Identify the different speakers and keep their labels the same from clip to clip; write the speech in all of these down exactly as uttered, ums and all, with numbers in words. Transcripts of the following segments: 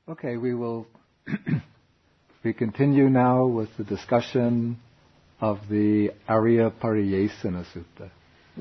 Speaker 1: Okay, we will we continue now with the discussion of the Arya Pariyesana Sutta.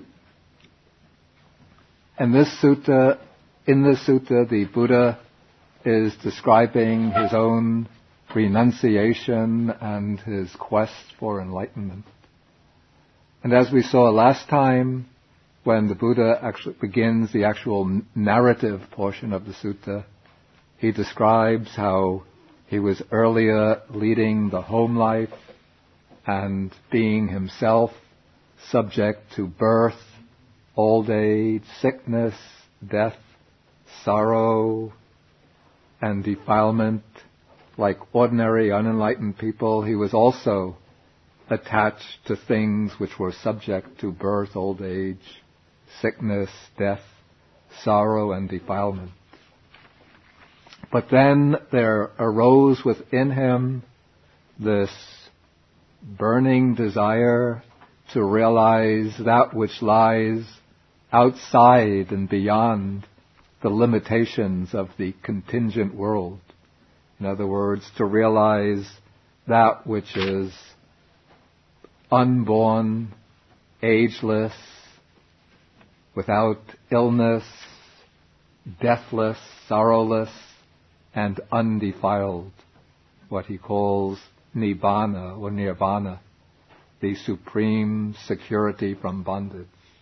Speaker 1: And this sutta, in this sutta, the Buddha is describing his own renunciation and his quest for enlightenment. And as we saw last time, when the Buddha actually begins the actual narrative portion of the sutta, he describes how he was earlier leading the home life and being himself subject to birth, old age, sickness, death, sorrow, and defilement. Like ordinary unenlightened people, he was also attached to things which were subject to birth, old age, sickness, death, sorrow, and defilement. But then there arose within him this burning desire to realize that which lies outside and beyond the limitations of the contingent world. In other words, to realize that which is unborn, ageless, without illness, deathless, sorrowless, and undefiled, what he calls nibbana or nirvana, the supreme security from bondage.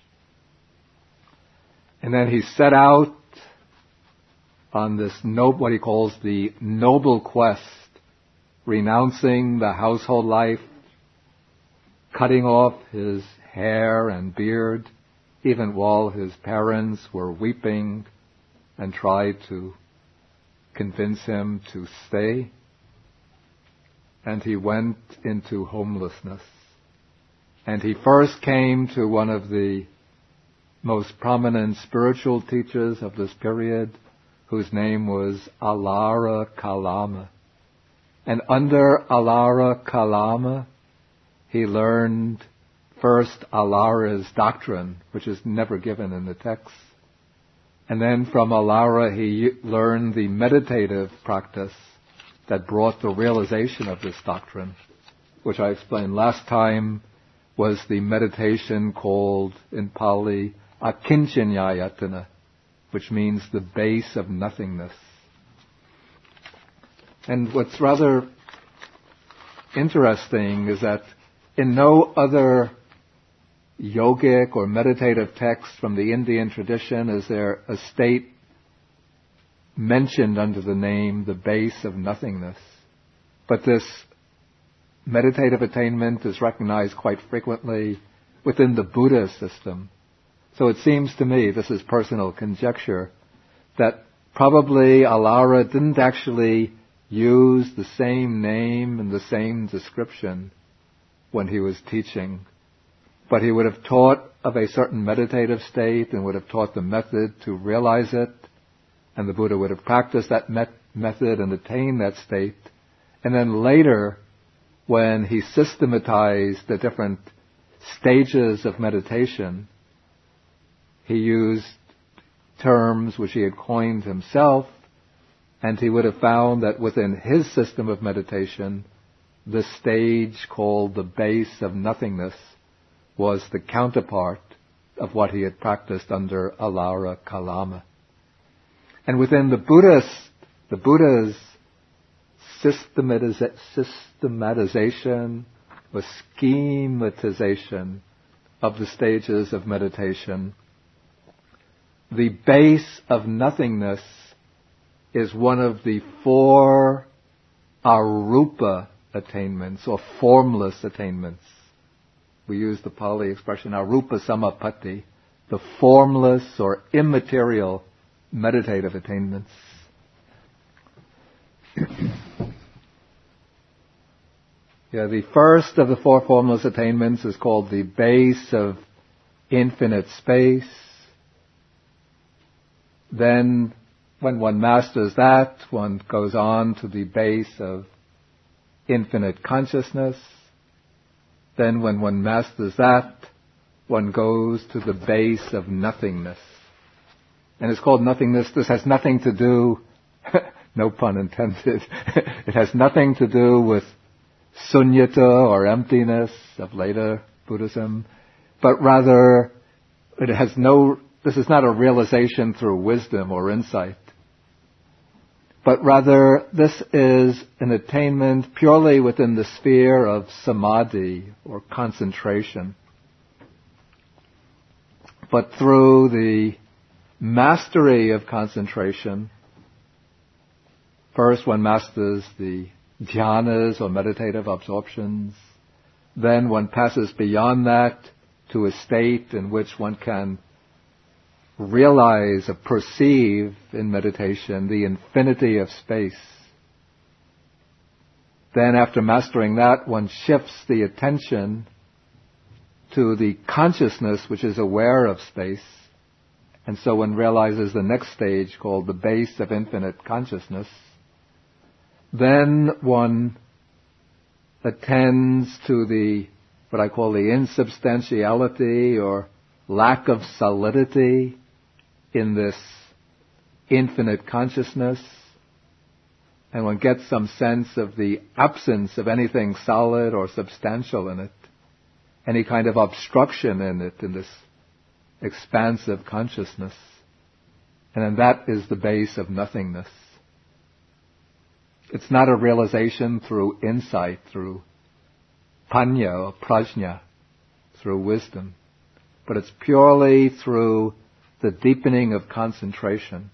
Speaker 1: And then he set out on this noble, what he calls the noble quest, renouncing the household life, cutting off his hair and beard, even while his parents were weeping and tried to convince him to stay. And he went into homelessness. And he first came to one of the most prominent spiritual teachers of this period, whose name was Alara Kalama. And under Alara Kalama, he learned first Alara's doctrine, which is never given in the text. And then from Alara he learned the meditative practice that brought the realization of this doctrine, which I explained last time was the meditation called in Pali Akinchanyayatana, which means the base of nothingness. And what's rather interesting is that in no other yogic or meditative text from the Indian tradition is there a state mentioned under the name the base of nothingness. But this meditative attainment is recognized quite frequently within the Buddha system. So it seems to me, this is personal conjecture, that probably Alara didn't actually use the same name and the same description when he was teaching. But he would have taught of a certain meditative state and would have taught the method to realize it. And the Buddha would have practiced that met- method and attained that state. And then later, when he systematized the different stages of meditation, he used terms which he had coined himself, and he would have found that within his system of meditation, the stage called the base of nothingness was the counterpart of what he had practiced under Alara Kalama. And within the Buddhist, the Buddha's systematiza- systematization or schematization of the stages of meditation, the base of nothingness is one of the four arupa attainments or formless attainments. We use the Pali expression arupa samapatti, the formless or immaterial meditative attainments. Yeah, the first of the four formless attainments is called the base of infinite space. Then, when one masters that, one goes on to the base of infinite consciousness. Then when one masters that, one goes to the base of nothingness. And it's called nothingness. This has nothing to do no pun intended. It has nothing to do with sunyata or emptiness of later Buddhism, but rather it has no, this is not a realization through wisdom or insight, but rather this is an attainment purely within the sphere of samadhi or concentration. But through the mastery of concentration, first one masters the dhyanas or meditative absorptions, then one passes beyond that to a state in which one can realize or perceive in meditation the infinity of space. Then after mastering that, one shifts the attention to the consciousness which is aware of space. And so one realizes the next stage called the base of infinite consciousness. Then one attends to the, what I call the insubstantiality or lack of solidity in this infinite consciousness. And one gets some sense of the absence of anything solid or substantial in it, any kind of obstruction in it, in this expansive consciousness. And then that is the base of nothingness. It's not a realization through insight, through panya or prajna, through wisdom, but it's purely through the deepening of concentration.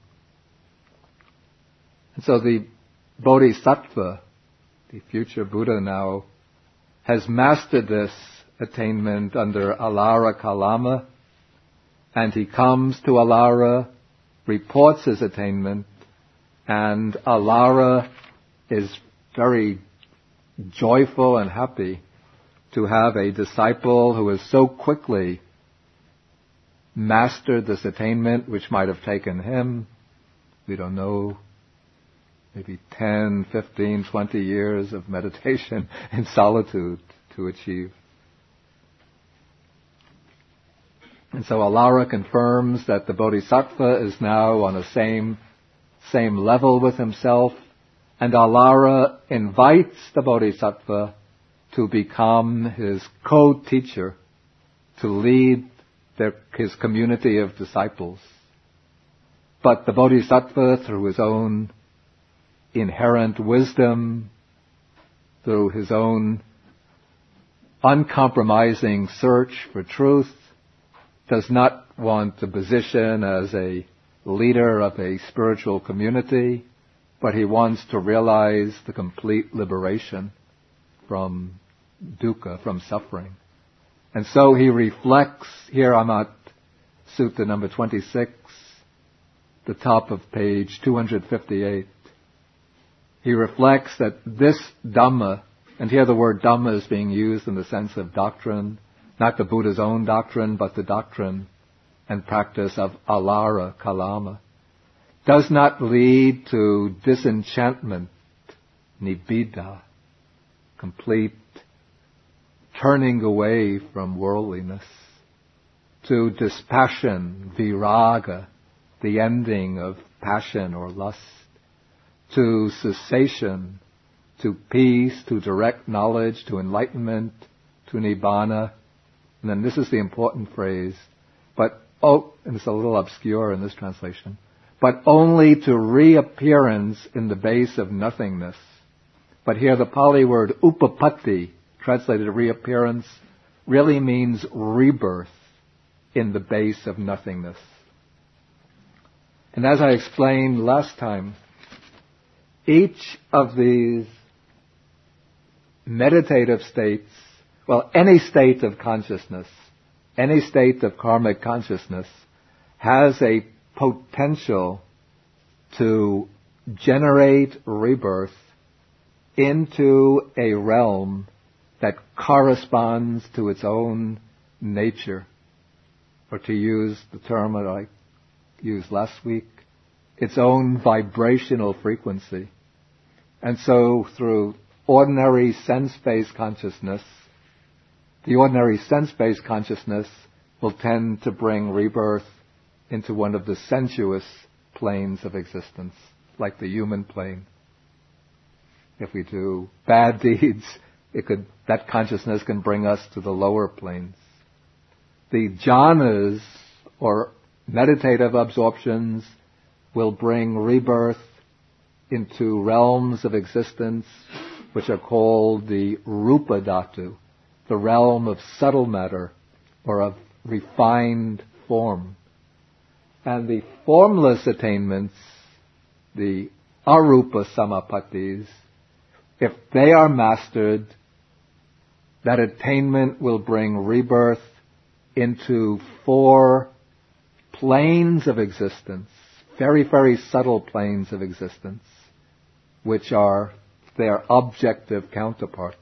Speaker 1: And so the Bodhisattva, the future Buddha now, has mastered this attainment under Alara Kalama, and he comes to Alara, reports his attainment, and Alara is very joyful and happy to have a disciple who has so quickly mastered this attainment, which might have taken him, we don't know, maybe ten, fifteen, twenty years of meditation in solitude to achieve. And so Alara confirms that the Bodhisattva is now on the same, same level with himself, and Alara invites the Bodhisattva to become his co-teacher, to lead their, his community of disciples. But the Bodhisattva, through his own inherent wisdom, through his own uncompromising search for truth, does not want a position as a leader of a spiritual community, but he wants to realize the complete liberation from dukkha, from suffering. And so he reflects, here I'm at Sutta number twenty-six, the top of page two hundred fifty-eight. He reflects that this Dhamma, and here the word Dhamma is being used in the sense of doctrine, not the Buddha's own doctrine, but the doctrine and practice of Alara Kalama, does not lead to disenchantment, nibbida, complete turning away from worldliness, to dispassion, viraga, the ending of passion or lust, to cessation, to peace, to direct knowledge, to enlightenment, to nibbana. And then this is the important phrase, but, oh, and it's a little obscure in this translation, but only to reappearance in the base of nothingness. But here the Pali word upapatti, translated reappearance, really means rebirth in the base of nothingness. And as I explained last time, each of these meditative states, well, any state of consciousness, any state of karmic consciousness, has a potential to generate rebirth into a realm that corresponds to its own nature, or to use the term that I used last week, its own vibrational frequency. And so through ordinary sense-based consciousness, the ordinary sense-based consciousness will tend to bring rebirth into one of the sensuous planes of existence. like the human plane. If we do bad deeds, it could, that consciousness can bring us to the lower planes. The jhanas, or meditative absorptions, will bring rebirth into realms of existence which are called the rupa dhatu, the realm of subtle matter or of refined form. And the formless attainments, the arupa samapattis, if they are mastered, that attainment will bring rebirth into four planes of existence, very, very subtle planes of existence, which are their objective counterparts.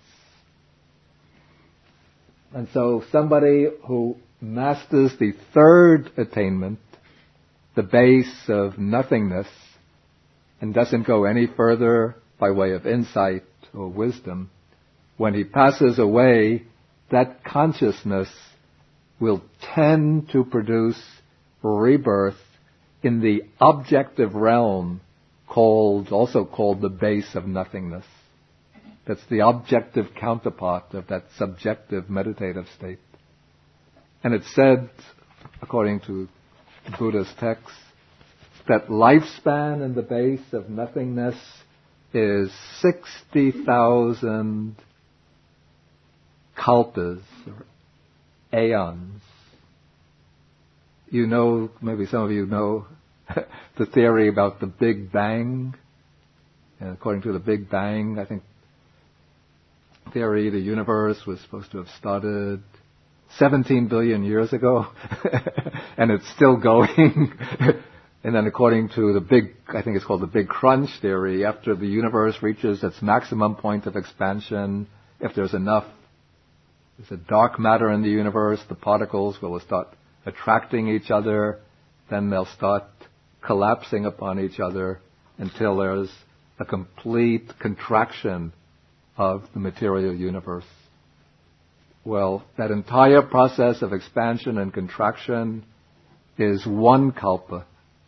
Speaker 1: And so somebody who masters the third attainment, the base of nothingness, and doesn't go any further by way of insight or wisdom, when he passes away, that consciousness will tend to produce rebirth in the objective realm called, also called the base of nothingness. That's the objective counterpart of that subjective meditative state. And it's said, according to the Buddha's text, that lifespan in the base of nothingness is sixty thousand kalpas, or aeons. You know, maybe some of you know the theory about the Big Bang. And according to the Big Bang, I think theory, the universe was supposed to have started seventeen billion years ago, and it's still going. And then according to the big, I think it's called the Big Crunch theory, after the universe reaches its maximum point of expansion, if there's enough, there's a dark matter in the universe, the particles will start attracting each other, then they'll start collapsing upon each other until there's a complete contraction of the material universe. Well, that entire process of expansion and contraction is one kalpa.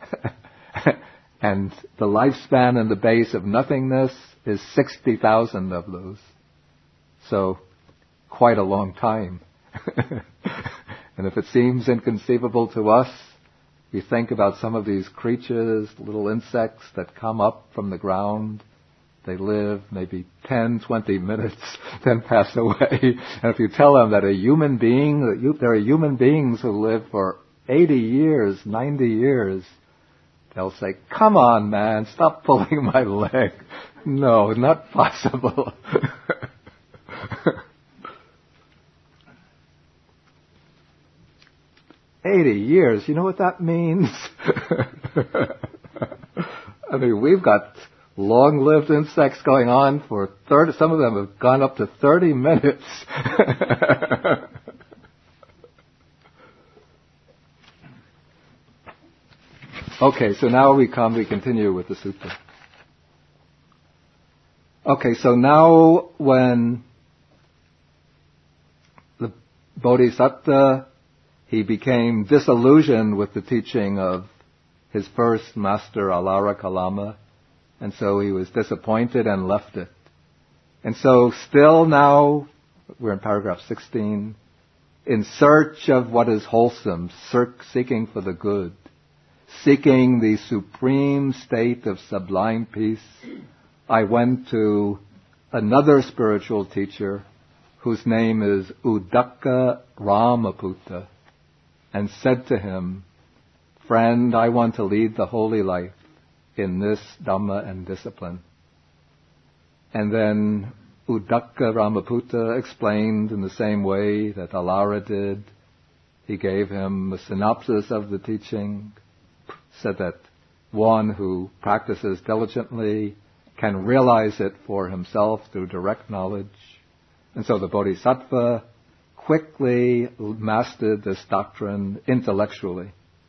Speaker 1: And the lifespan and the base of nothingness is sixty thousand of those. So, quite a long time. And if it seems inconceivable to us, we think about some of these creatures, little insects that come up from the ground. They live maybe ten, twenty minutes, then pass away. And if you tell them that a human being, that you, there are human beings who live for eighty years, ninety years, they'll say, "Come on, man, stop pulling my leg." No, not possible. eighty years, you know what that means? I mean, we've got long-lived insects going on for thirty, some of them have gone up to thirty minutes. Okay, so now we come, we continue with the sutta. Okay, so now when the Bodhisattva, he became disillusioned with the teaching of his first master, Alara Kalama, and so he was disappointed and left it. And so still now, we're in paragraph sixteen, in search of what is wholesome, seeking for the good, seeking the supreme state of sublime peace, I went to another spiritual teacher whose name is Uddaka Ramaputta, and said to him, "Friend, I want to lead the holy life in this Dhamma and discipline." And then Uddaka Ramaputta explained in the same way that Alara did. He gave him a synopsis of the teaching, said that one who practices diligently can realize it for himself through direct knowledge. And so the Bodhisattva quickly mastered this doctrine intellectually.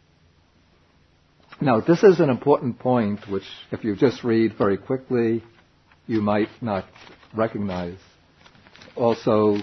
Speaker 1: Now, this is an important point which, if you just read very quickly, you might not recognize. Also,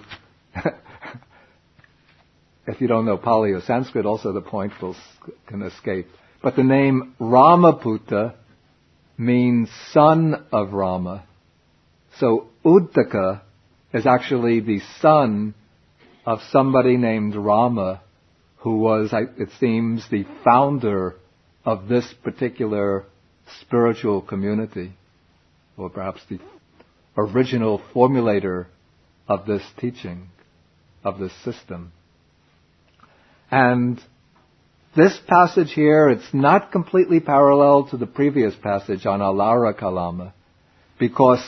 Speaker 1: if you don't know Pali or Sanskrit, also the point will can escape. But the name Ramaputta means son of Rama. So Uddaka is actually the son of somebody named Rama, who was, it seems, the founder of this particular spiritual community, or perhaps the original formulator of this teaching, of this system. And this passage here, it's not completely parallel to the previous passage on Alara Kalama, because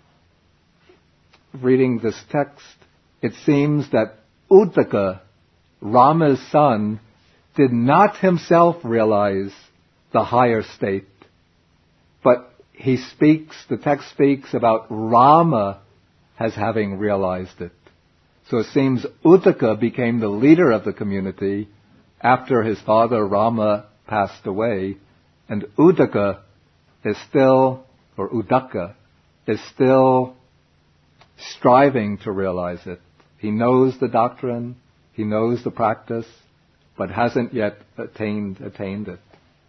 Speaker 1: reading this text, it seems that Uddaka, Rama's son, did not himself realize the higher state, but he speaks, the text speaks about Rama as having realized it. So it seems Uddaka became the leader of the community after his father Rama passed away, and Uddaka is still, or Uddaka, is still striving to realize it. He knows the doctrine, he knows the practice, but hasn't yet attained attained it.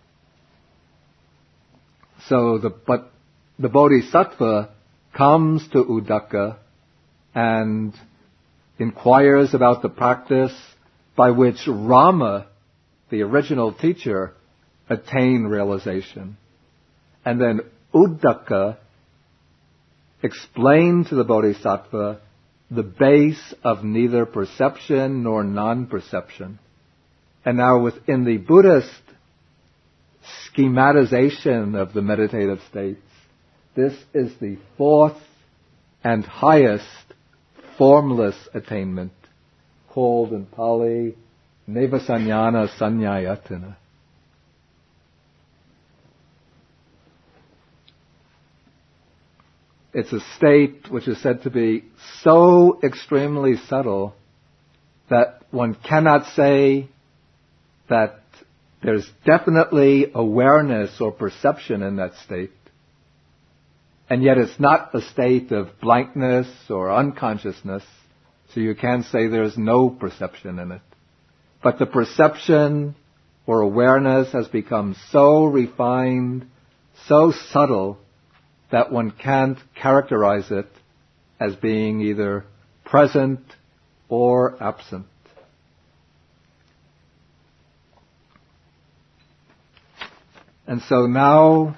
Speaker 1: So the but the Bodhisattva comes to Uddaka and inquires about the practice by which Rama, the original teacher, attained realization. And then Uddaka explained to the Bodhisattva the base of neither perception nor non-perception. And now within the Buddhist schematization of the meditative states, this is the fourth and highest formless attainment, called in Pali Nevasanyana Sanyayatana. It's a state which is said to be so extremely subtle that one cannot say that there's definitely awareness or perception in that state. And yet it's not a state of blankness or unconsciousness, so you can't say there's no perception in it. But the perception or awareness has become so refined, so subtle, that one can't characterize it as being either present or absent. And so now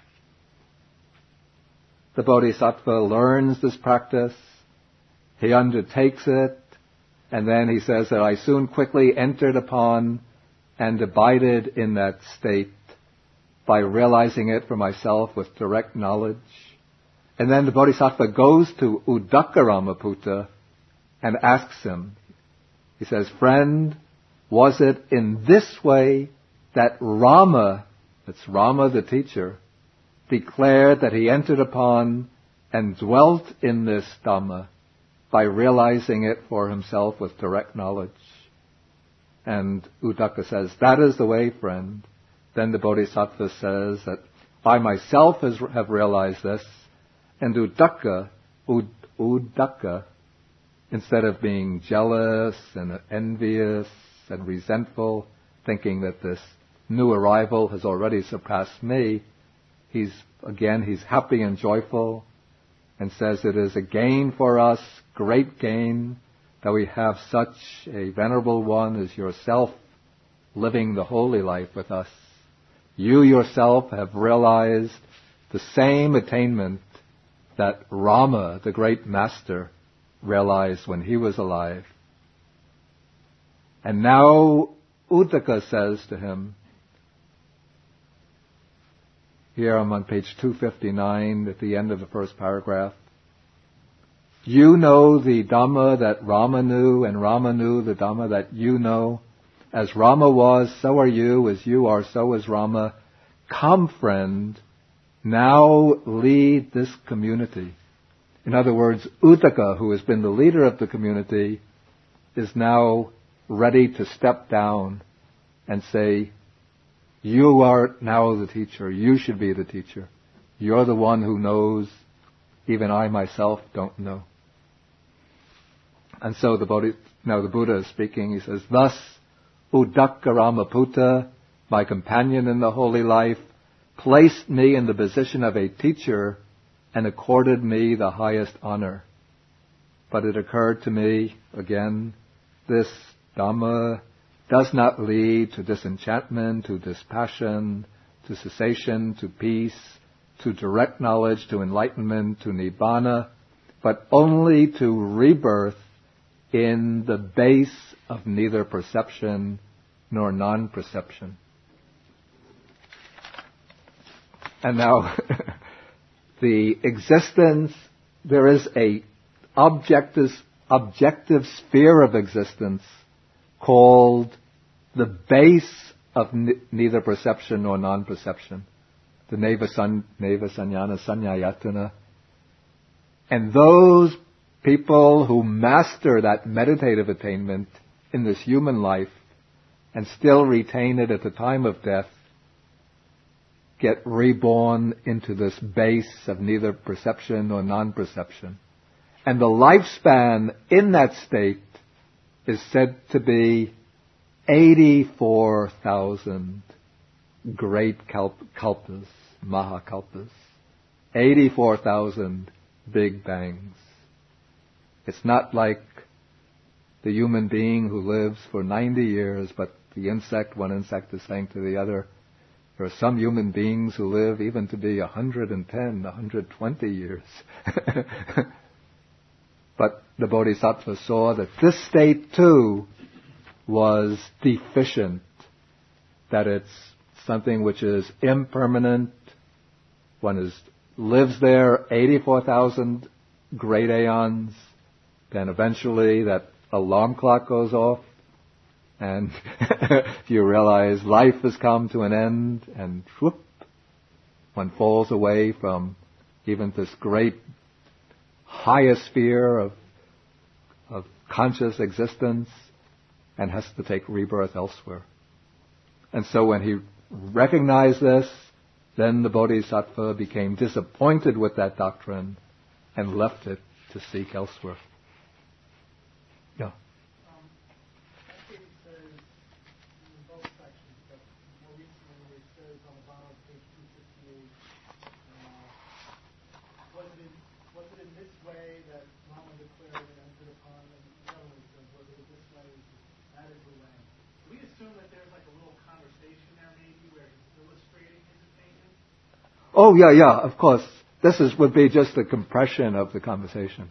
Speaker 1: the Bodhisattva learns this practice, he undertakes it, and then he says that I soon quickly entered upon and abided in that state by realizing it for myself with direct knowledge. And then the Bodhisattva goes to Uddaka Ramaputta and asks him, he says, friend, was it in this way that Rama, that's Rama the teacher, declared that he entered upon and dwelt in this Dhamma by realizing it for himself with direct knowledge? And Uddaka says, that is the way, friend. Then the Bodhisattva says that I myself has, have realized this, and Uddaka, Ud, Uddaka, instead of being jealous and envious and resentful, thinking that this new arrival has already surpassed me, he's, again, he's happy and joyful, and says it is a gain for us, great gain, that we have such a venerable one as yourself living the holy life with us. You yourself have realized the same attainment that Rama, the great master, realized when he was alive. And now Uddaka says to him, here I'm on page two fifty-nine at the end of the first paragraph, you know the Dhamma that Rama knew, and Rama knew the Dhamma that you know. As Rama was, so are you. As you are, so is Rama. Come, friend, now lead this community. In other words, Uddaka, who has been the leader of the community, is now ready to step down and say, you are now the teacher. You should be the teacher. You're the one who knows. Even I myself don't know. And so the Bodhi, now the Buddha is speaking. He says, thus, Uddaka Ramaputta, my companion in the holy life, placed me in the position of a teacher and accorded me the highest honor. But it occurred to me, again, this Dhamma does not lead to disenchantment, to dispassion, to cessation, to peace, to direct knowledge, to enlightenment, to Nibbana, but only to rebirth in the base of neither perception nor non-perception. And now, the existence, there is a objective, objective sphere of existence called the base of n- neither perception nor non-perception, the Neva, san, neva Sanyana Sanyayatana. And those people who master that meditative attainment in this human life and still retain it at the time of death get reborn into this base of neither perception nor non-perception. And the lifespan in that state is said to be eighty-four thousand great kalp- kalpas, mahakalpas. eighty-four thousand big bangs. It's not like the human being who lives for ninety years, but the insect, one insect is saying to the other, there are some human beings who live even to be one hundred ten, one hundred twenty years. But the Bodhisattva saw that this state too was deficient, that it's something which is impermanent. One is lives there eighty-four thousand great aeons, then eventually that alarm clock goes off, and you realize life has come to an end, and whoop, one falls away from even this great highest sphere of, of conscious existence and has to take rebirth elsewhere. And so when he recognized this, then the Bodhisattva became disappointed with that doctrine and left it to seek elsewhere. Yeah. Oh, yeah, yeah, of course. This is would be just a compression of the conversation.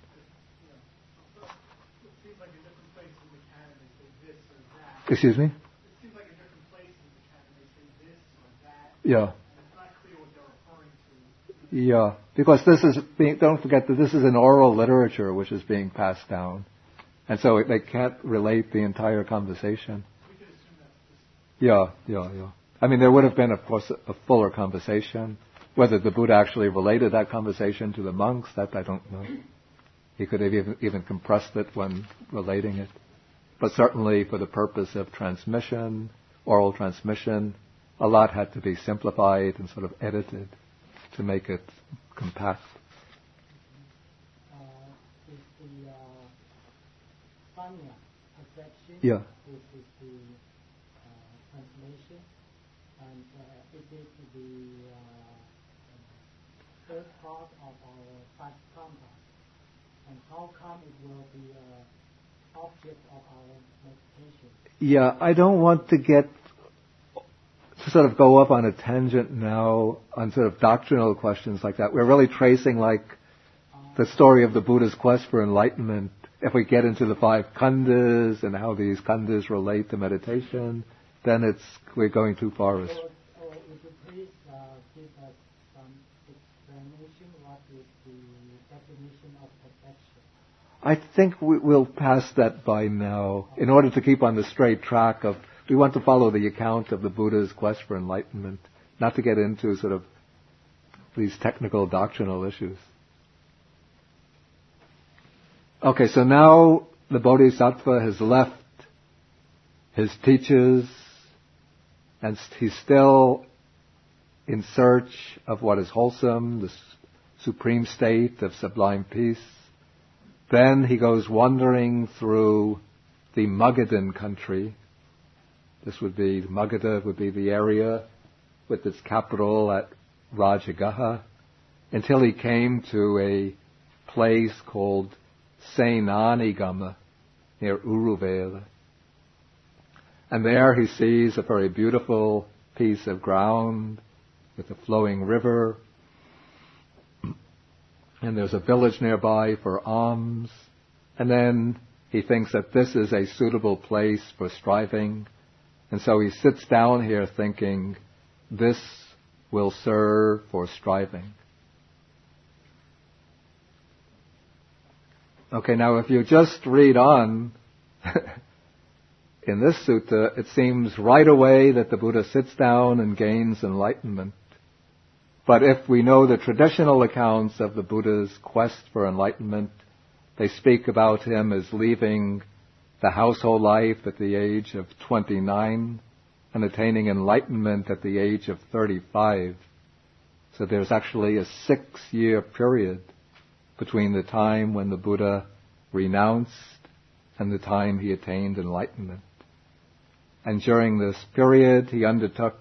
Speaker 1: Excuse me? It seems like a different place in the canon. They say this or that. Yeah. And it's not clear what they're referring to. Yeah, because this is being, don't forget that this is an oral literature which is being passed down. And so they can't relate the entire conversation. We could assume that's just... Yeah, yeah, yeah. I mean, there would have been, of course, a fuller conversation. Whether the Buddha actually related that conversation to the monks, that I don't know. He could have even, even compressed it when relating it. But certainly for the purpose of transmission, oral transmission, a lot had to be simplified and sort of edited to make it compact.
Speaker 2: Uh, is the uh, Sanya perception,
Speaker 1: yeah.
Speaker 2: which is the uh, translation, and uh, is it the uh, third part of our five compounds? And how come it will be an object of our meditation?
Speaker 1: Yeah, I don't want to get to sort of go up on a tangent now on sort of doctrinal questions like that. We're really tracing like the story of the Buddha's quest for enlightenment. If we get into the five khandhas and how these khandhas relate to meditation, then it's we're going too far.
Speaker 2: So, so would you please uh, give us some explanation? What is the definition of perfection?
Speaker 1: I think we, we'll pass that by now in order to keep on the straight track of, we want to follow the account of the Buddha's quest for enlightenment, not to get into sort of these technical doctrinal issues. Okay, so now the Bodhisattva has left his teachers and he's still in search of what is wholesome, the supreme state of sublime peace. Then he goes wandering through the Magadhan country. This would be, Magadha would be the area with its capital at Rajagaha, until he came to a place called Senanigama near Uruvela. And there he sees a very beautiful piece of ground with a flowing river. And there's a village nearby for alms. And then he thinks that this is a suitable place for striving. And so he sits down here thinking, this will serve for striving. Okay, now if you just read on, in this sutta, it seems right away that the Buddha sits down and gains enlightenment. But if we know the traditional accounts of the Buddha's quest for enlightenment, they speak about him as leaving the household life at the age of twenty-nine and attaining enlightenment at the age of thirty-five. So there's actually a six-year period between the time when the Buddha renounced and the time he attained enlightenment. And during this period, he undertook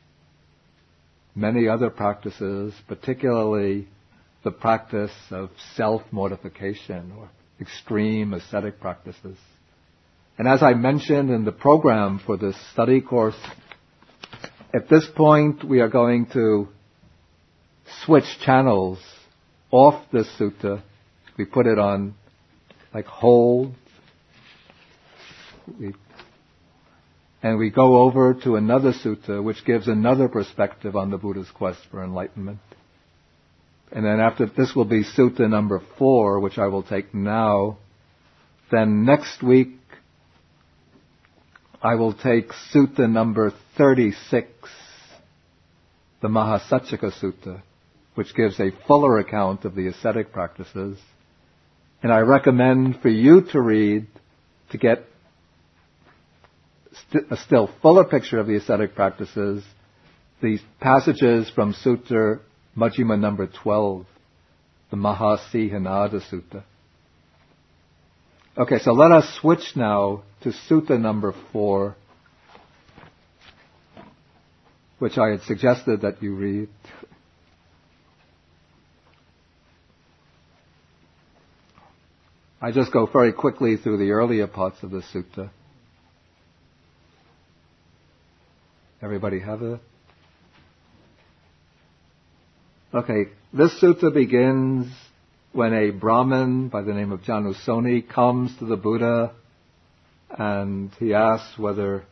Speaker 1: many other practices, particularly the practice of self-mortification or extreme ascetic practices. And as I mentioned in the program for this study course, at this point we are going to switch channels off this sutta. We put it on like hold. We, and we go over to another sutta which gives another perspective on the Buddha's quest for enlightenment. And then after this will be sutta number four, which I will take now. Then next week I will take sutta number thirty-six, the Mahasacchaka Sutta, which gives a fuller account of the ascetic practices. And I recommend for you to read to get st- a still fuller picture of the ascetic practices, these passages from Sutta Majjhima number twelve, the Mahasihanada Sutta. Okay, so let us switch now to Sutta number four, which I had suggested that you read. I just go very quickly through the earlier parts of the sutta. Everybody have it? Okay, this sutta begins when a Brahmin by the name of Janusoni comes to the Buddha and he asks whether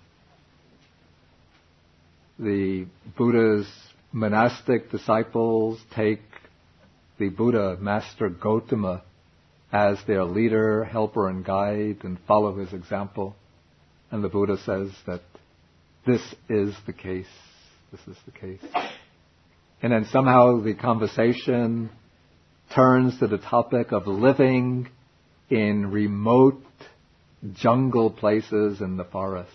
Speaker 1: the Buddha's monastic disciples take the Buddha, Master Gotama, as their leader, helper, and guide, and follow his example. And the Buddha says that this is the case. This is the case. And then somehow the conversation turns to the topic of living in remote jungle places in the forest,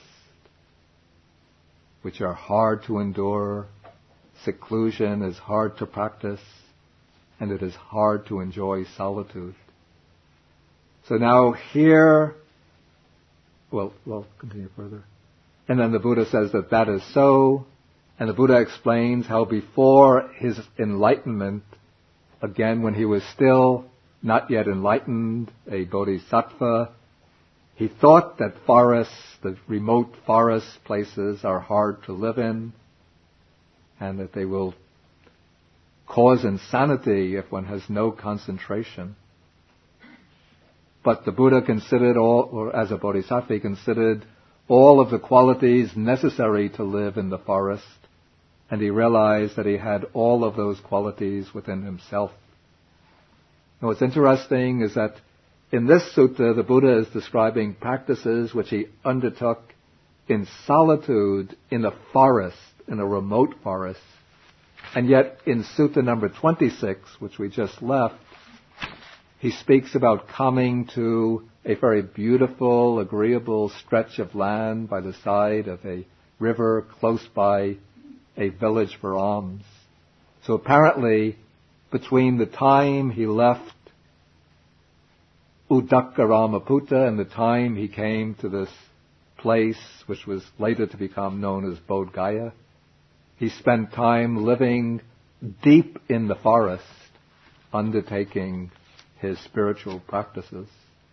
Speaker 1: which are hard to endure. Seclusion is hard to practice, and it is hard to enjoy solitude. So now here, well, well, continue further. And then the Buddha says that that is so, and the Buddha explains how before his enlightenment, again when he was still not yet enlightened, a bodhisattva, he thought that forests, the remote forest places are hard to live in, and that they will cause insanity if one has no concentration. But the Buddha considered all, or as a bodhisattva, he considered all of the qualities necessary to live in the forest, and he realized that he had all of those qualities within himself. Now what's interesting is that in this sutta, the Buddha is describing practices which he undertook in solitude in a forest, in a remote forest. And yet in sutta number twenty-six, which we just left, he speaks about coming to a very beautiful, agreeable stretch of land by the side of a river close by a village for alms. So apparently, between the time he left Udakkaramaputta and the time he came to this place, which was later to become known as Bodh Gaya, he spent time living deep in the forest, undertaking his spiritual practices.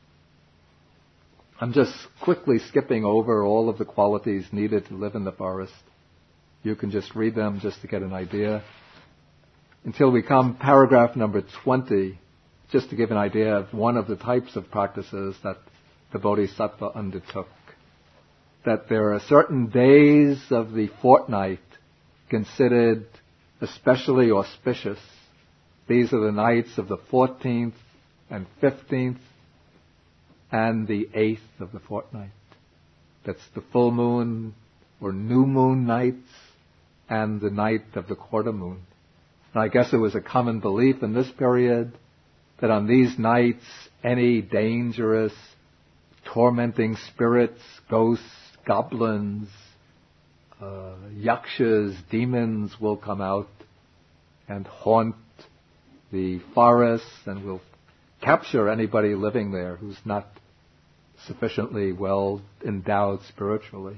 Speaker 1: I'm just quickly skipping over all of the qualities needed to live in the forest. You can just read them just to get an idea. Until we come paragraph number twenty, just to give an idea of one of the types of practices that the Bodhisattva undertook. That there are certain days of the fortnight considered especially auspicious. These are the nights of the fourteenth and fifteenth and the eighth of the fortnight. That's the full moon or new moon nights and the night of the quarter moon. And I guess it was a common belief in this period that on these nights any dangerous, tormenting spirits, ghosts, goblins, uh, yakshas, demons will come out and haunt the forests and will capture anybody living there who's not sufficiently well endowed spiritually.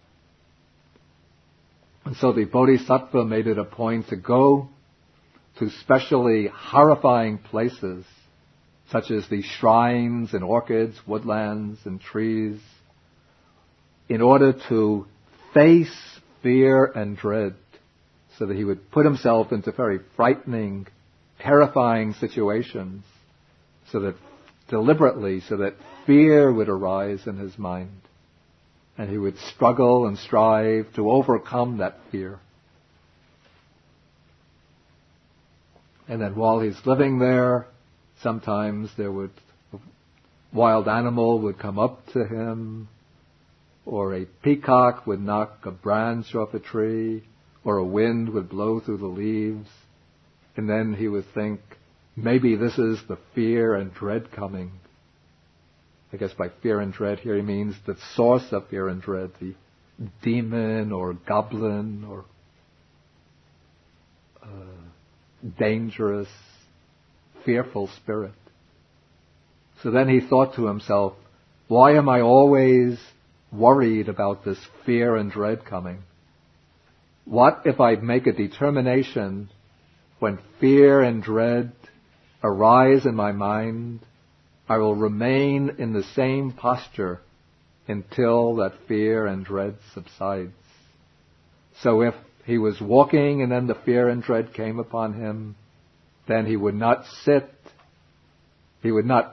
Speaker 1: And so the Bodhisattva made it a point to go to specially horrifying places, such as the shrines and orchids, woodlands and trees, in order to face fear and dread, so that he would put himself into very frightening, terrifying situations, so that deliberately, so that fear would arise in his mind, and he would struggle and strive to overcome that fear. And then while he's living there, sometimes there would, a wild animal would come up to him, or a peacock would knock a branch off a tree, or a wind would blow through the leaves, and then he would think, maybe this is the fear and dread coming. I guess by fear and dread here he means the source of fear and dread, the demon or goblin or uh, dangerous, fearful spirit. So then he thought to himself, why am I always worried about this fear and dread coming? What if I make a determination when fear and dread arise in my mind, I will remain in the same posture until that fear and dread subsides. So if he was walking and then the fear and dread came upon him, then he would not sit, he would not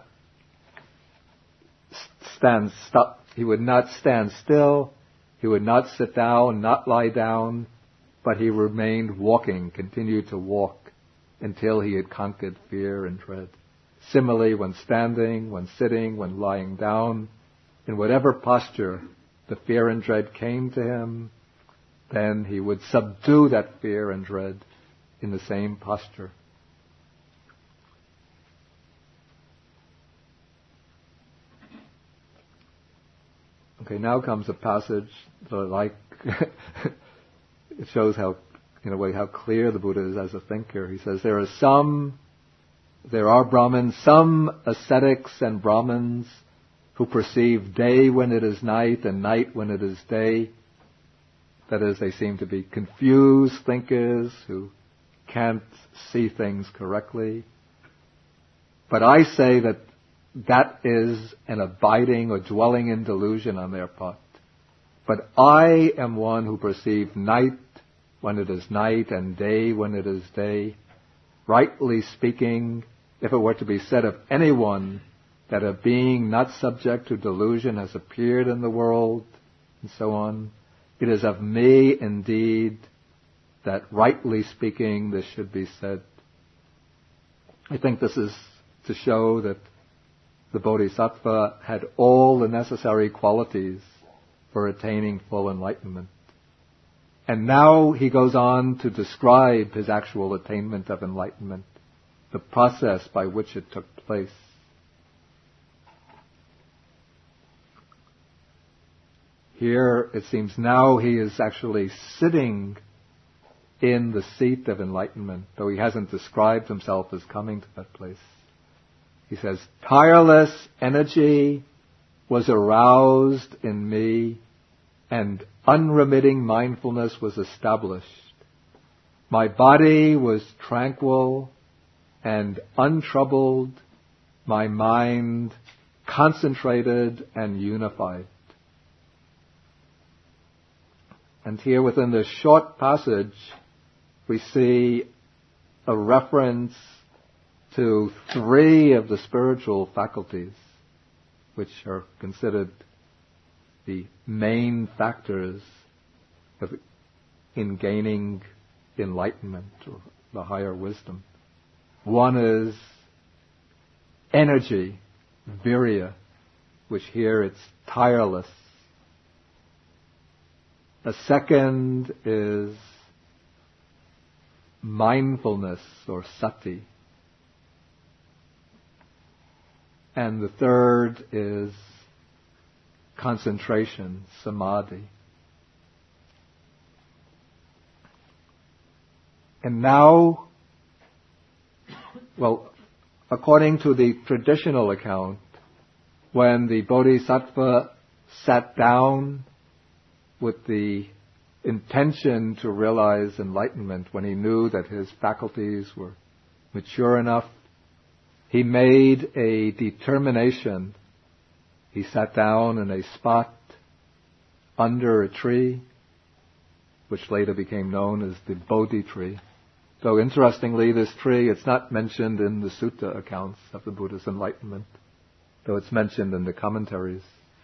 Speaker 1: stand stop, he would not stand still, he would not sit down, not lie down, but he remained walking, continued to walk until he had conquered fear and dread. Similarly, when standing, when sitting, when lying down, in whatever posture the fear and dread came to him, then he would subdue that fear and dread in the same posture. Okay, now comes a passage that I like. It shows how, in a way, how clear the Buddha is as a thinker. He says, there are some, there are Brahmins, some ascetics and Brahmins who perceive day when it is night and night when it is day. That is, they seem to be confused thinkers who can't see things correctly. But I say that that is an abiding or dwelling in delusion on their part. But I am one who perceives night when it is night and day when it is day. Rightly speaking, if it were to be said of anyone that a being not subject to delusion has appeared in the world, and so on, it is of me indeed that rightly speaking this should be said. I think this is to show that the Bodhisattva had all the necessary qualities for attaining full enlightenment. And now he goes on to describe his actual attainment of enlightenment, the process by which it took place. Here, it seems now he is actually sitting in the seat of enlightenment, though he hasn't described himself as coming to that place. He says, tireless energy was aroused in me and unremitting mindfulness was established. My body was tranquil and untroubled, my mind concentrated and unified. And here within this short passage, we see a reference to three of the spiritual faculties, which are considered the main factors of, in gaining enlightenment or the higher wisdom. One is energy, virya, which here it's tireless. The second is mindfulness or sati. And the third is concentration, samadhi. And now, well, according to the traditional account, when the Bodhisattva sat down with the intention to realize enlightenment, when he knew that his faculties were mature enough, he made a determination. He sat down in a spot under a tree, which later became known as the Bodhi tree. Though interestingly, this tree, it's not mentioned in the sutta accounts of the Buddha's enlightenment, though it's mentioned in the commentaries.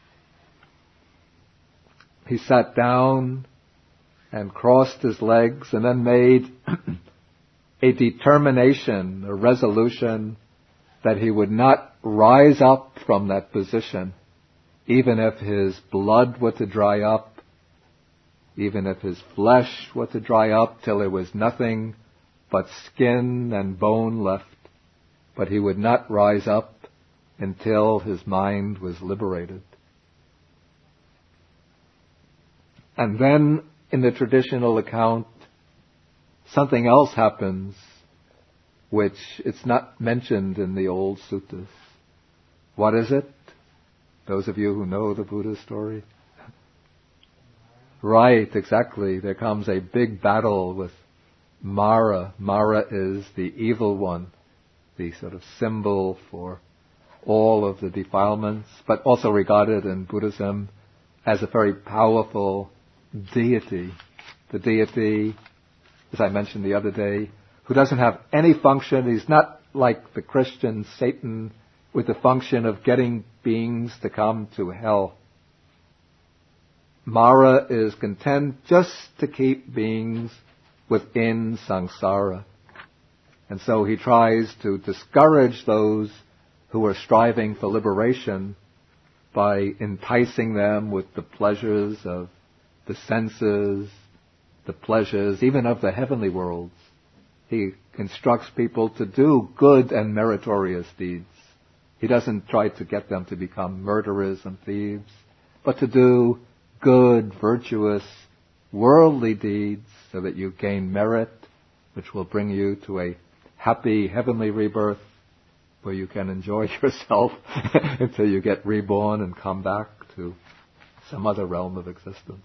Speaker 1: He sat down and crossed his legs and then made a determination, a resolution that he would not rise up from that position, even if his blood were to dry up, even if his flesh were to dry up till there was nothing but skin and bone left. But he would not rise up until his mind was liberated. And then, in the traditional account, something else happens which it's not mentioned in the old suttas. What is it? Those of you who know the Buddha story? Right, exactly. There comes a big battle with Mara. Mara is the evil one, the sort of symbol for all of the defilements, but also regarded in Buddhism as a very powerful deity. The deity, as I mentioned the other day, who doesn't have any function. He's not like the Christian Satan with the function of getting beings to come to hell. Mara is content just to keep beings within samsara. And so he tries to discourage those who are striving for liberation by enticing them with the pleasures of the senses, the pleasures even of the heavenly worlds. He instructs people to do good and meritorious deeds. He doesn't try to get them to become murderers and thieves, but to do good, virtuous, worldly deeds so that you gain merit, which will bring you to a happy heavenly rebirth where you can enjoy yourself until you get reborn and come back to some other realm of existence.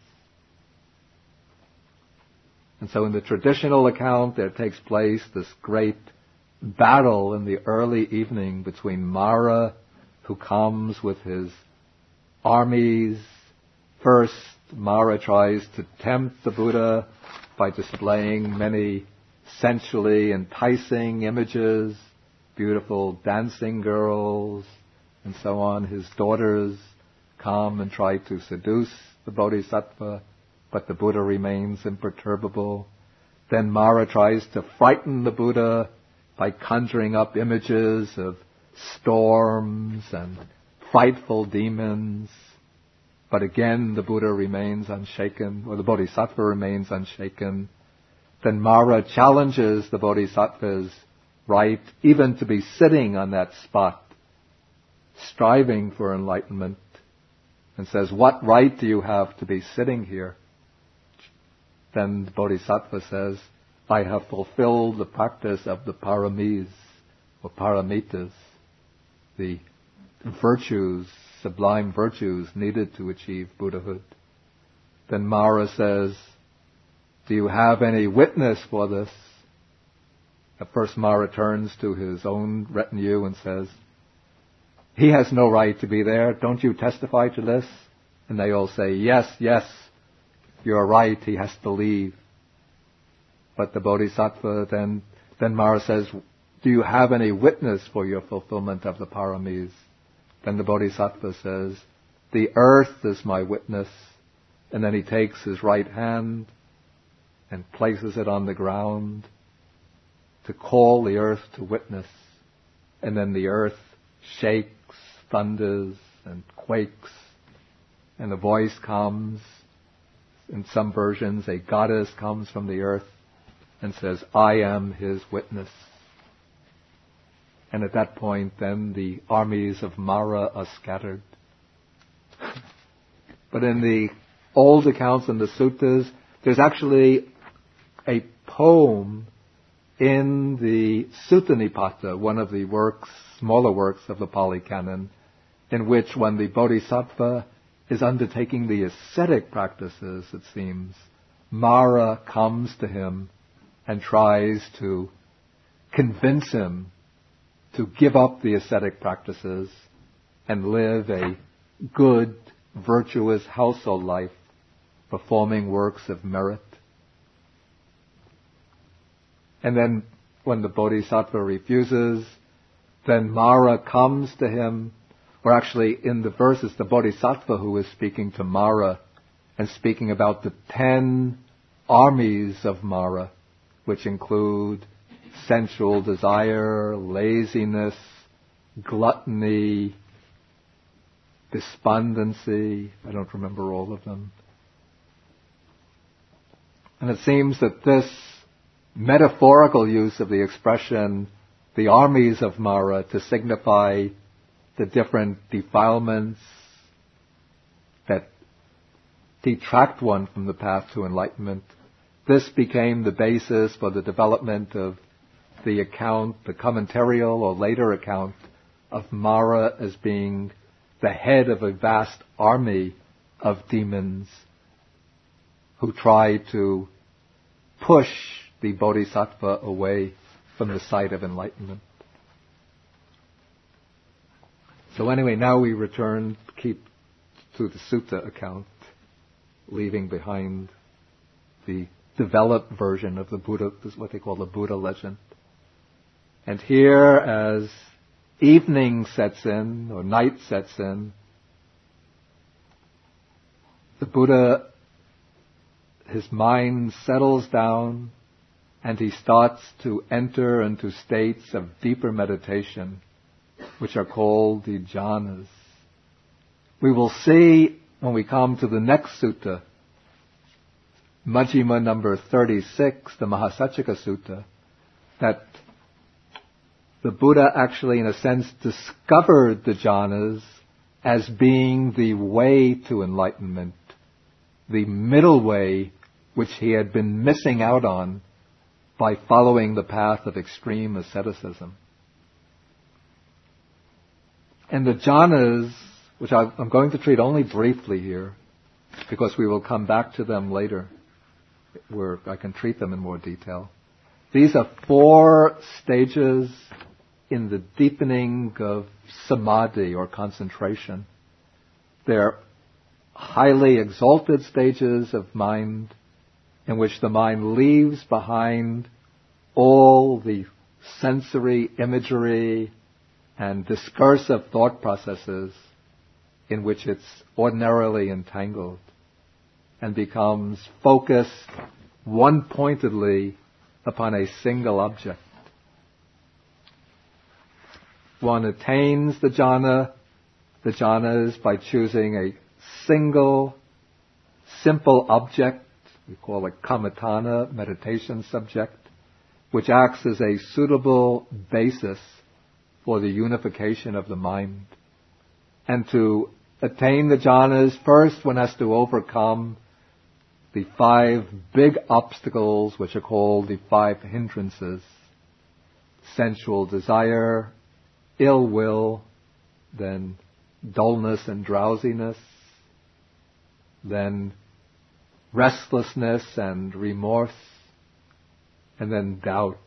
Speaker 1: And so in the traditional account, there takes place this great battle in the early evening between Mara, who comes with his armies. First, Mara tries to tempt the Buddha by displaying many sensually enticing images, beautiful dancing girls, and so on. His daughters come and try to seduce the Bodhisattva, but the Buddha remains imperturbable. Then Mara tries to frighten the Buddha by conjuring up images of storms and frightful demons. But again, the Buddha remains unshaken, or the Bodhisattva remains unshaken. Then Mara challenges the Bodhisattva's right even to be sitting on that spot, striving for enlightenment, and says, "What right do you have to be sitting here?" Then the Bodhisattva says, "I have fulfilled the practice of the paramis, or paramitas, the virtues, sublime virtues needed to achieve Buddhahood." Then Mara says, Do you have any witness for this? At first Mara turns to his own retinue and says, he has no right to be there. Don't you testify to this? And they all say, yes, yes, you're right, he has to leave. But the Bodhisattva then, then Mara says, do you have any witness for your fulfillment of the paramis? Then the Bodhisattva says, the earth is my witness. And then he takes his right hand and places it on the ground to call the earth to witness. And then the earth shakes, thunders, and quakes. And a voice comes. In some versions, a goddess comes from the earth and says, I am his witness. And at that point, then the armies of Mara are scattered. But in the old accounts in the suttas, there's actually a poem in the Sutta Nipata, one of the works, smaller works of the Pali Canon, in which when the Bodhisattva is undertaking the ascetic practices, it seems, Mara comes to him and tries to convince him to give up the ascetic practices and live a good, virtuous household life, performing works of merit. And then when the Bodhisattva refuses, then Mara comes to him, or actually in the verses, the Bodhisattva who is speaking to Mara and speaking about the ten armies of Mara, which include sensual desire, laziness, gluttony, despondency. I don't remember all of them. And it seems that this metaphorical use of the expression, the armies of Mara, to signify the different defilements that detract one from the path to enlightenment, this became the basis for the development of the account, the commentarial or later account of Mara as being the head of a vast army of demons who try to push the Bodhisattva away from the sight of enlightenment. So anyway, now we return, keep to the sutta account, leaving behind the developed version of the Buddha, this is what they call the Buddha legend. And here, as evening sets in, or night sets in, the Buddha, his mind settles down and he starts to enter into states of deeper meditation, which are called the jhanas. We will see when we come to the next sutta, Majjhima number thirty-six, the Mahasaccaka Sutta, that the Buddha actually, in a sense, discovered the jhanas as being the way to enlightenment, the middle way which he had been missing out on by following the path of extreme asceticism. And the jhanas, which I'm going to treat only briefly here, because we will come back to them later, where I can treat them in more detail. These are four stages in the deepening of samadhi, or concentration. They're highly exalted stages of mind in which the mind leaves behind all the sensory imagery and discursive thought processes in which it's ordinarily entangled, and becomes focused one-pointedly upon a single object. One attains the jhana, the jhanas, by choosing a single, simple object, we call it kammatthana, meditation subject, which acts as a suitable basis for the unification of the mind. And to attain the jhanas, first one has to overcome the five big obstacles which are called the five hindrances: sensual desire, ill will, then dullness and drowsiness, then restlessness and remorse, and then doubt.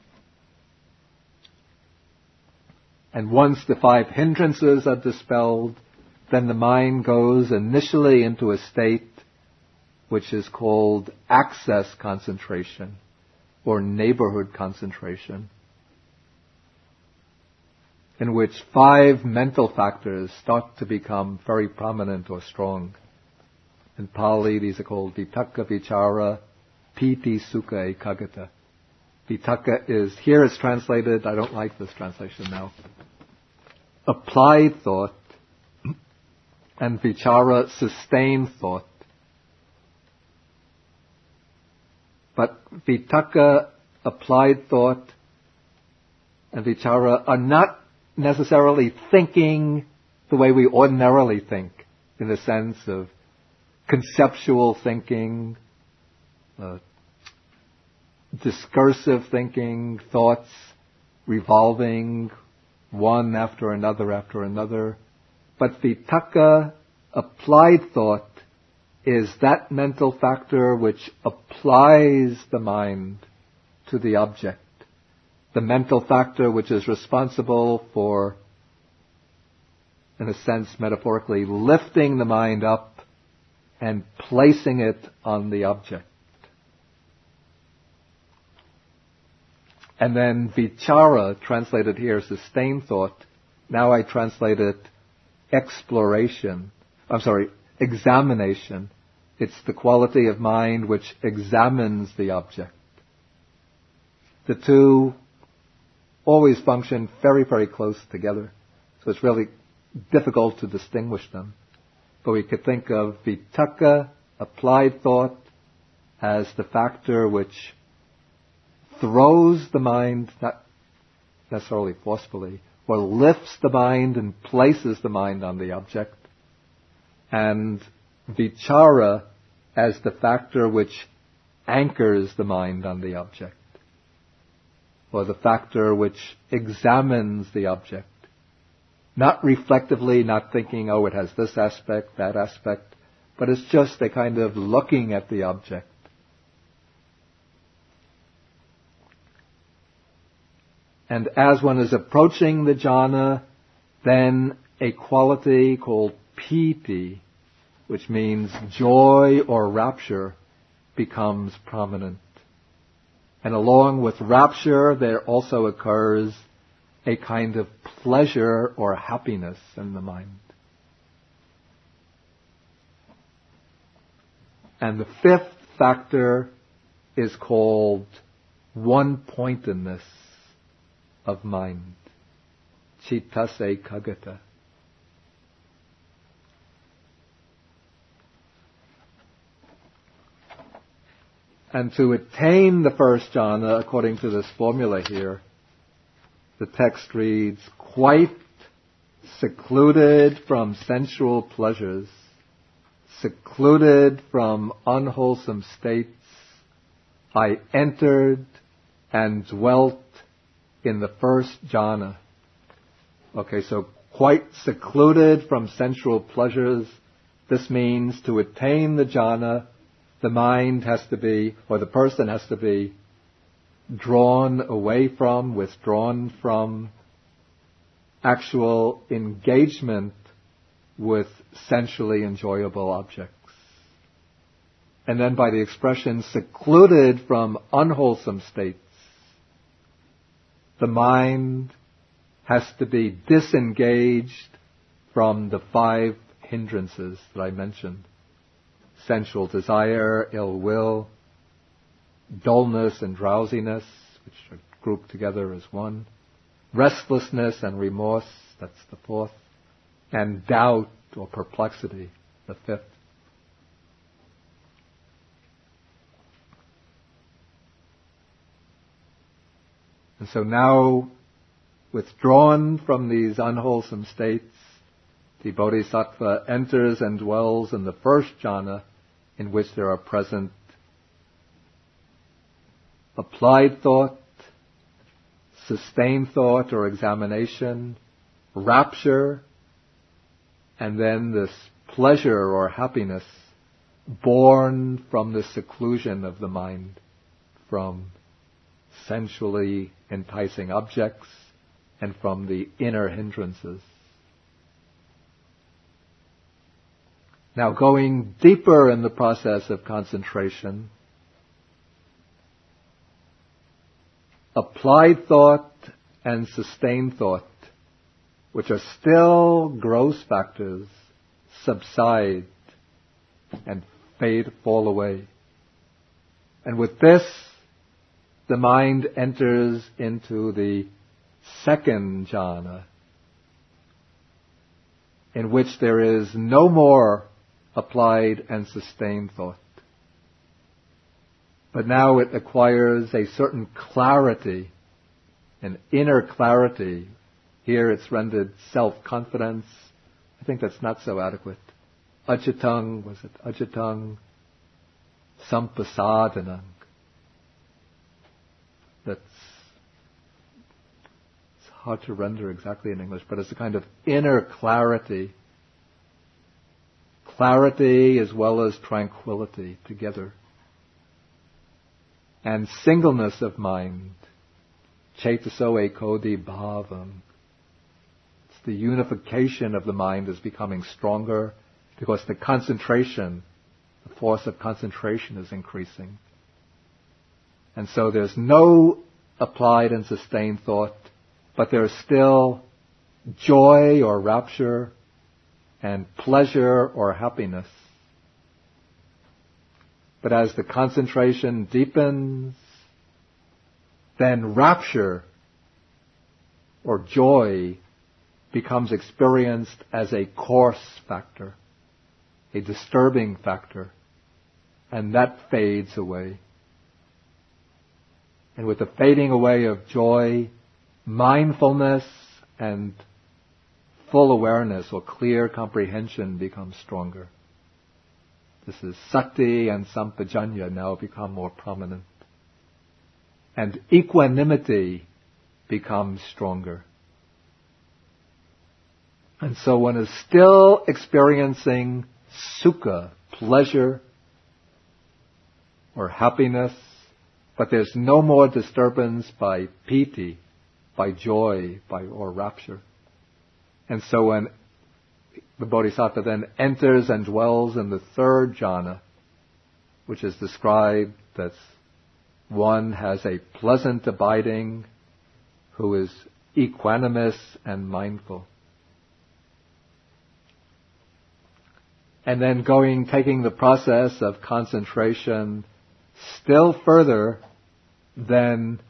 Speaker 1: And once the five hindrances are dispelled, then the mind goes initially into a state which is called access concentration or neighborhood concentration, in which five mental factors start to become very prominent or strong. In Pali, these are called Vitakka, Vichara, Piti, Sukha, Ekaggata. Vitakka is, here it's translated, I don't like this translation now, applied thought, and Vichara, sustained thought. But Vitakka, applied thought, and Vichara are not necessarily thinking the way we ordinarily think, in the sense of conceptual thinking, uh, discursive thinking, thoughts revolving one after another after another. But Vitakka, applied thought, is that mental factor which applies the mind to the object. The mental factor which is responsible for, in a sense, metaphorically, lifting the mind up and placing it on the object. And then vichara, translated here, sustained thought. Now I translate it exploration. I'm sorry, examination. It's the quality of mind which examines the object. The two always function very, very close together. So it's really difficult to distinguish them. But we could think of vitakka, applied thought, as the factor which throws the mind, not necessarily forcefully, or lifts the mind and places the mind on the object. And vichara as the factor which anchors the mind on the object, or the factor which examines the object. Not reflectively, not thinking, oh, it has this aspect, that aspect, but it's just a kind of looking at the object. And as one is approaching the jhana, then a quality called piti, which means joy or rapture, becomes prominent. And along with rapture, there also occurs a kind of pleasure or happiness in the mind. And the fifth factor is called one-pointedness of mind, cittase ekaggata. And to attain the first jhana, according to this formula here, the text reads, quite secluded from sensual pleasures, secluded from unwholesome states, I entered and dwelt in the first jhana. Okay, so quite secluded from sensual pleasures. This means to attain the jhana, the mind has to be, or the person has to be, drawn away from, withdrawn from actual engagement with sensually enjoyable objects. And then by the expression secluded from unwholesome states, the mind has to be disengaged from the five hindrances that I mentioned. Sensual desire, ill will, dullness and drowsiness, which are grouped together as one, restlessness and remorse, that's the fourth, and doubt or perplexity, the fifth. And so now, withdrawn from these unwholesome states, the bodhisattva enters and dwells in the first jhana, in which there are present applied thought, sustained thought or examination, rapture, and then this pleasure or happiness born from the seclusion of the mind, from sensually enticing objects and from the inner hindrances. Now, going deeper in the process of concentration, applied thought and sustained thought, which are still gross factors, subside and fade, fall away. And with this, the mind enters into the second jhana, in which there is no more applied and sustained thought. But now it acquires a certain clarity, an inner clarity. Here it's rendered self-confidence. I think that's not so adequate. Ajitang, was it Ajitang Sampasadanang? That's it's hard to render exactly in English, but it's a kind of inner clarity. Clarity as well as tranquility together. And singleness of mind. Chetaso ekodi bhavam. It's the unification of the mind is becoming stronger because the concentration, the force of concentration is increasing. And so there's no applied and sustained thought, but there's still joy or rapture and pleasure or happiness. But as the concentration deepens, then rapture or joy becomes experienced as a coarse factor, a disturbing factor, and that fades away. And with the fading away of joy, mindfulness and full awareness or clear comprehension becomes stronger. This is sati and sampajanya now become more prominent. And equanimity becomes stronger. And so one is still experiencing sukha, pleasure or happiness, but there's no more disturbance by piti, by joy, by or rapture. And so when the Bodhisattva then enters and dwells in the third jhana, which is described that one has a pleasant abiding who is equanimous and mindful. And then going, taking the process of concentration still further, then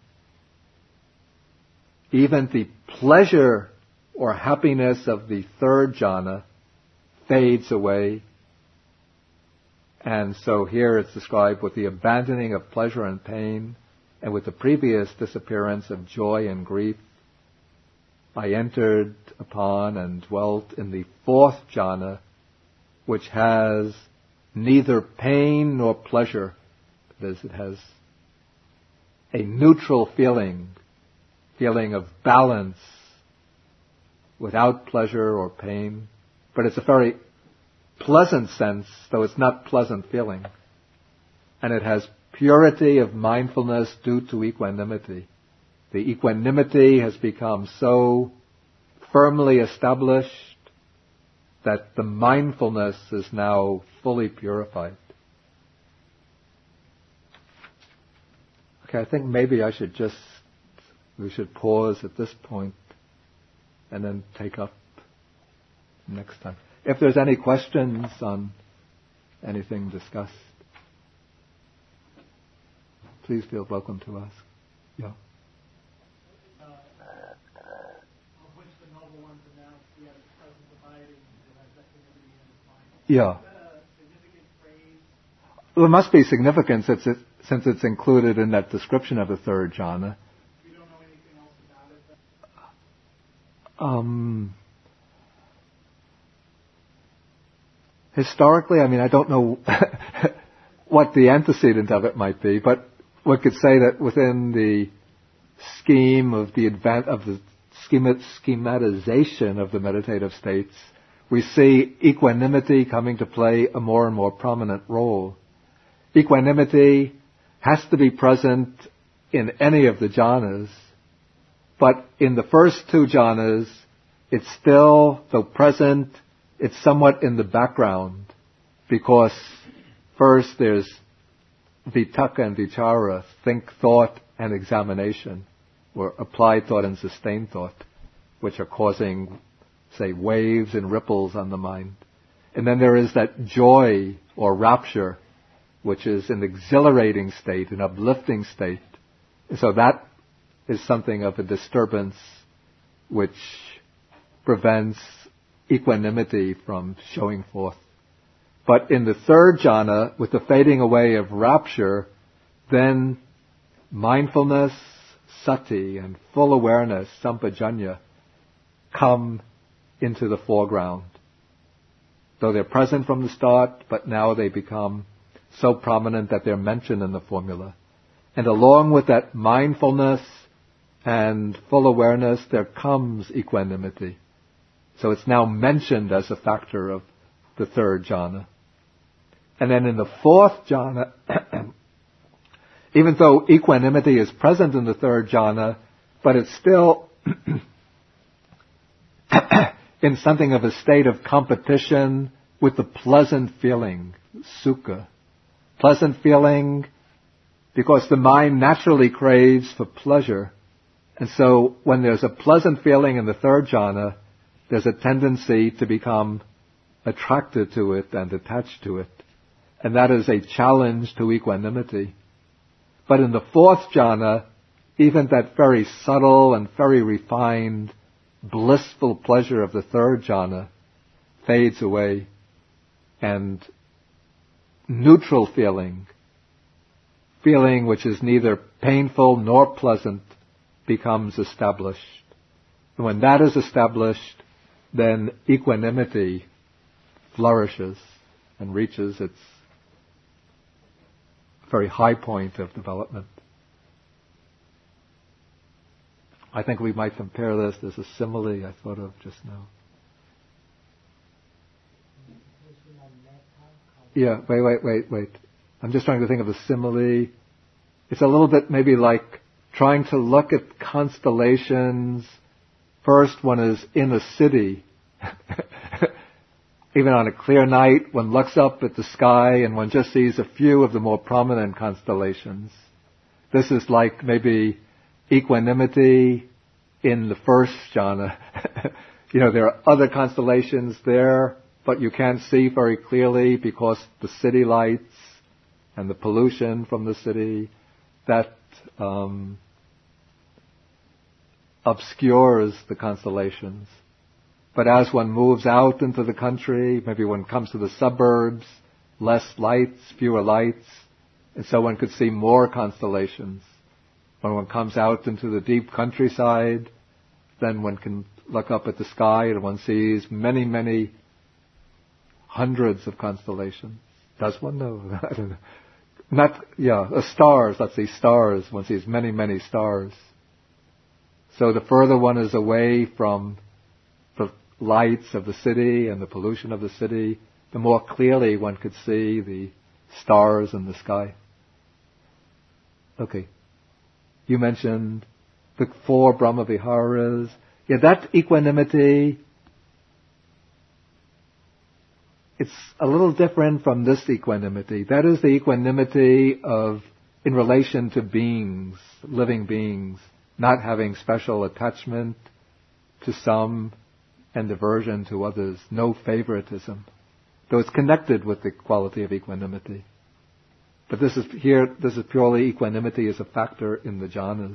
Speaker 1: even the pleasure or happiness of the third jhana fades away. And so here it's described with the abandoning of pleasure and pain and with the previous disappearance of joy and grief. I entered upon and dwelt in the fourth jhana, which has neither pain nor pleasure. That is, it has a neutral feeling, feeling of balance without pleasure or pain. But it's a very pleasant sense, though it's not pleasant feeling. And it has purity of mindfulness due to equanimity. The equanimity has become so firmly established that the mindfulness is now fully purified. Okay, I think maybe I should just, we should pause at this point and then take up next time. If there's any questions on anything discussed, please feel welcome to ask. Yeah.
Speaker 2: Uh, of which the noble one pronounced the other present abiding that has equanimity in his mind.
Speaker 1: Yeah.
Speaker 2: Is that a significant phrase?
Speaker 1: Well, it must be significant since, it, since it's included in that description of the third jhana.
Speaker 2: You don't know anything else about it?
Speaker 1: Um, historically, I mean, I don't know what the antecedent of it might be, but one could say that within the scheme of the advan- of the schema- schematization of the meditative states, we see equanimity coming to play a more and more prominent role. Equanimity has to be present in any of the jhanas, but in the first two jhanas, it's still, though present, it's somewhat in the background, because first there's vitaka and vichara, think, thought, and examination, or applied thought and sustained thought, which are causing, say, waves and ripples on the mind. And then there is that joy or rapture, which is an exhilarating state, an uplifting state. And so that is something of a disturbance which prevents equanimity from showing forth. But in the third jhana, with the fading away of rapture, then mindfulness, sati, and full awareness, sampajanya, come into the foreground. Though they're present from the start, but now they become so prominent that they're mentioned in the formula. And along with that mindfulness and full awareness, there comes equanimity. So it's now mentioned as a factor of the third jhana. And then in the fourth jhana, even though equanimity is present in the third jhana, but it's still in something of a state of competition with the pleasant feeling, sukha. Pleasant feeling because the mind naturally craves for pleasure. And so when there's a pleasant feeling in the third jhana, there's a tendency to become attracted to it and attached to it. And that is a challenge to equanimity. But in the fourth jhana, even that very subtle and very refined, blissful pleasure of the third jhana fades away, and neutral feeling, feeling which is neither painful nor pleasant, becomes established. And when that is established, then equanimity flourishes and reaches its very high point of development. I think we might compare this. There's a simile I thought of just now. Yeah, wait, wait, wait, wait. I'm just trying to think of a simile. It's a little bit maybe like trying to look at constellations. First, one is in a city. Even on a clear night, one looks up at the sky and one just sees a few of the more prominent constellations. This is like maybe equanimity in the first jhana. You know, there are other constellations there, but you can't see very clearly because the city lights and the pollution from the city, that um, obscures the constellations. But as one moves out into the country, maybe one comes to the suburbs, less lights, fewer lights, and so one could see more constellations. When one comes out into the deep countryside, then one can look up at the sky and one sees many, many hundreds of constellations. Does one know? I don't know. Not, yeah, uh, stars, let's see, stars. One sees many, many stars. So the further one is away from the lights of the city and the pollution of the city, the more clearly one could see the stars in the sky. Okay. You mentioned the four Brahma Viharas. Yeah, that equanimity, it's a little different from this equanimity. That is the equanimity of, in relation to beings, living beings, not having special attachment to some and aversion to others, no favoritism, though it's connected with the quality of equanimity. But this is here, this is purely equanimity as a factor in the jhanas.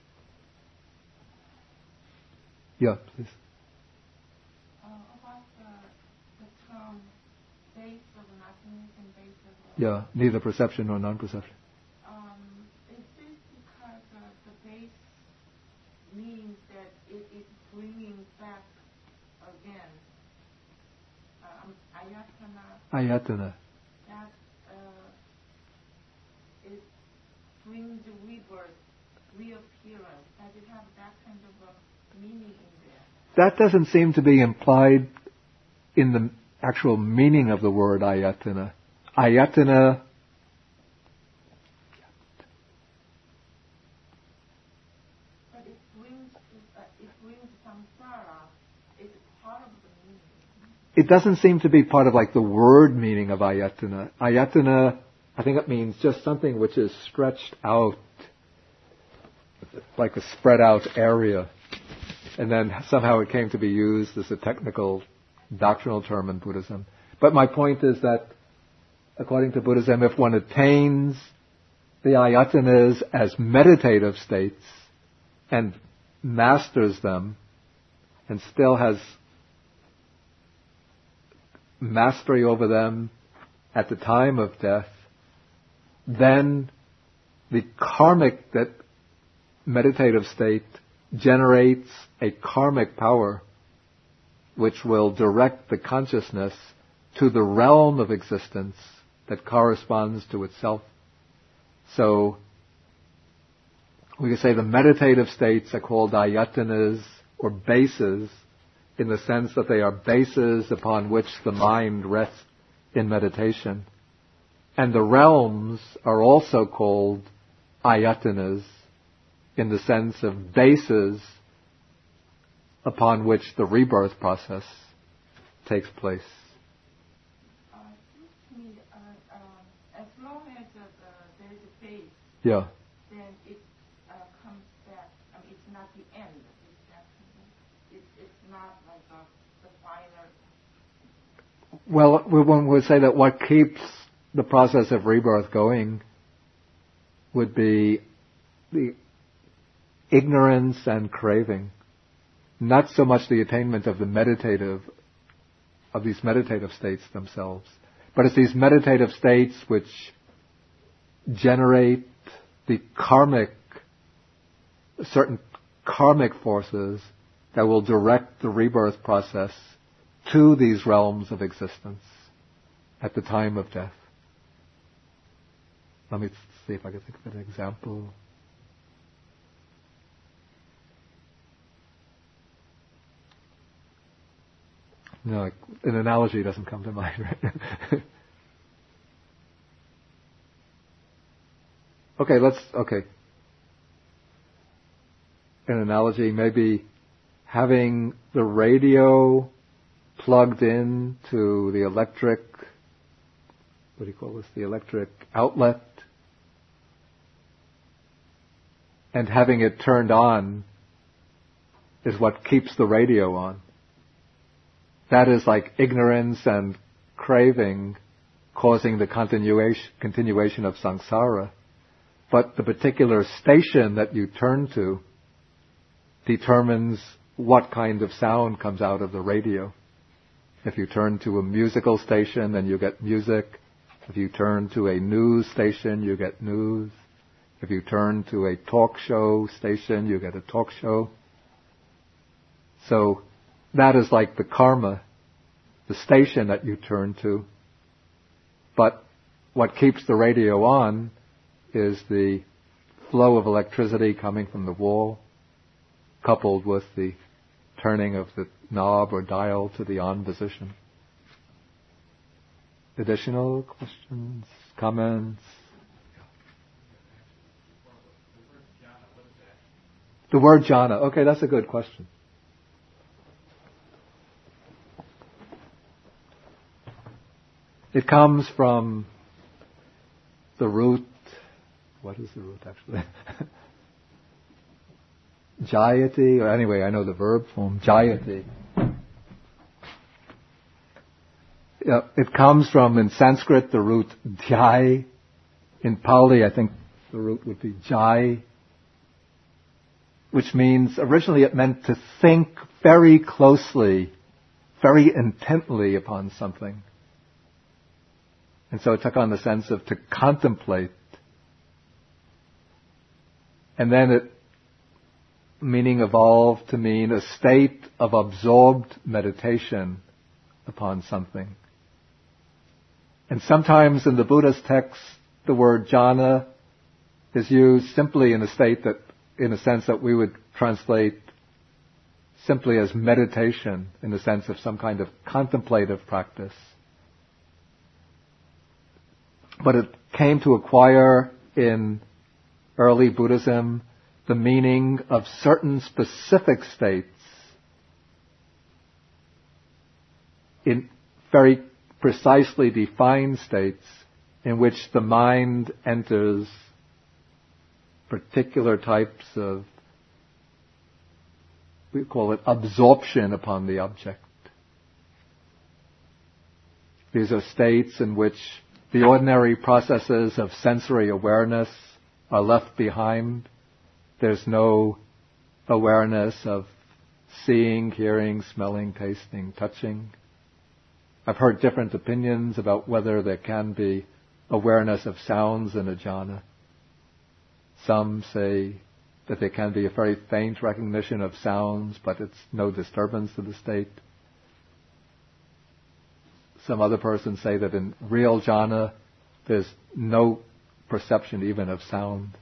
Speaker 1: Yeah, please.
Speaker 3: Uh, about the, the term base of nothingness and base of...
Speaker 1: Yeah, neither perception nor non-perception.
Speaker 3: Um, is this because uh, the base means that it is bringing back again um, ayatana?
Speaker 1: Ayatana.
Speaker 3: That uh, it brings the rebirth, reappearance. Does it have that kind of a meaning in there?
Speaker 1: That doesn't seem to be implied in the actual meaning of the word ayatana. Ayatana
Speaker 3: But it brings, uh, it brings samsara. It's part of the meaning.
Speaker 1: it doesn't seem to be part of like the word meaning of ayatana. Ayatana, I think it means just something which is stretched out, like a spread out area. And then somehow it came to be used as a technical doctrinal term in Buddhism. But my point is that according to Buddhism, if one attains the ayatanas as meditative states and masters them and still has mastery over them at the time of death, then the karmic, that meditative state generates a karmic power which will direct the consciousness to the realm of existence that corresponds to itself. So we can say the meditative states are called ayatanas or bases, in the sense that they are bases upon which the mind rests in meditation. And the realms are also called ayatanas, in the sense of bases upon which the rebirth process takes place.
Speaker 3: Uh, it seems to me, uh, um, as long as uh, the, there is a base,
Speaker 1: Yeah.
Speaker 3: then it uh, comes back. I mean, it's not the end. It's, just, it's, it's not like a, the final.
Speaker 1: Well, we- one would say that what keeps the process of rebirth going would be the ignorance and craving. Not so much the attainment of the meditative, of these meditative states themselves, but it's these meditative states which generate the karmic, certain karmic forces that will direct the rebirth process to these realms of existence at the time of death. Let me see if I can think of an example. No, an analogy doesn't come to mind, right? okay, let's, okay. An analogy, maybe having the radio plugged in to the electric, what do you call this, the electric outlet, and having it turned on is what keeps the radio on. That is like ignorance and craving causing the continuation, continuation of samsara. But the particular station that you turn to determines what kind of sound comes out of the radio. If you turn to a musical station, then you get music. If you turn to a news station, you get news. If you turn to a talk show station, you get a talk show. So that is like the karma, the station that you turn to. But what keeps the radio on is the flow of electricity coming from the wall, coupled with the turning of the knob or dial to the on position. Additional questions, comments? The word jhana. Okay, that's a good question. It comes from the root, what is the root actually? Jayati, or anyway, I know the verb form, jayati. Yeah, it comes from, in Sanskrit, the root dhyai. In Pali, I think the root would be jai, which means, originally it meant to think very closely, very intently upon something. And so it took on the sense of to contemplate. And then it, meaning evolved to mean a state of absorbed meditation upon something. And sometimes in the Buddhist texts, the word jhana is used simply in a state that, in a sense that we would translate simply as meditation in the sense of some kind of contemplative practice. But it came to acquire in early Buddhism the meaning of certain specific states in very precisely defined states in which the mind enters particular types of, we call it absorption upon the object. These are states in which the ordinary processes of sensory awareness are left behind. There's no awareness of seeing, hearing, smelling, tasting, touching. I've heard different opinions about whether there can be awareness of sounds in a jhana. Some say that there can be a very faint recognition of sounds, but it's no disturbance to the state. Some other persons say that in real jhana, there's no perception even of sound.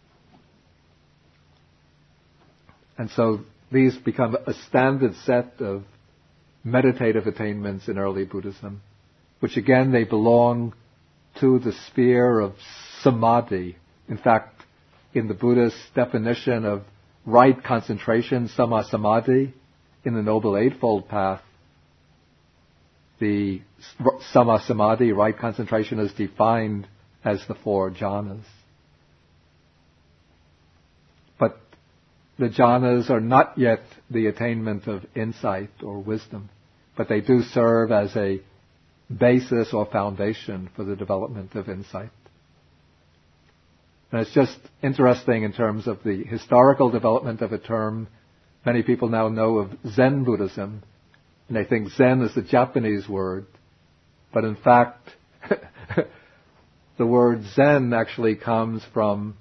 Speaker 1: And so these become a standard set of meditative attainments in early Buddhism, which again, they belong to the sphere of samadhi. In fact, in the Buddhist definition of right concentration, samma samadhi, in the Noble Eightfold Path, the samma samadhi, right concentration, is defined as the four jhanas. But the jhanas are not yet the attainment of insight or wisdom, but they do serve as a basis or foundation for the development of insight. And it's just interesting in terms of the historical development of a term. Many people now know of Zen Buddhism, and they think Zen is a Japanese word, but in fact, the word Zen actually comes from,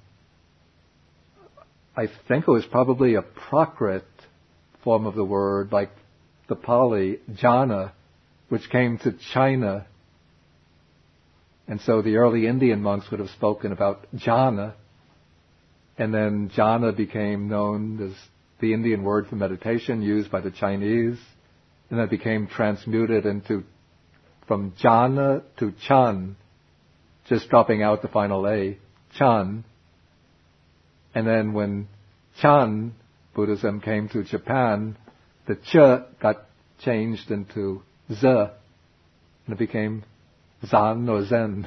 Speaker 1: I think it was probably a Prakrit form of the word, like the Pali, jhana, which came to China. And so the early Indian monks would have spoken about jhana, and then jhana became known as the Indian word for meditation used by the Chinese, and that became transmuted into, from jhana to chan, just dropping out the final A, chan. And then when Chan Buddhism came to Japan, the ch got changed into z, and it became zan or zen.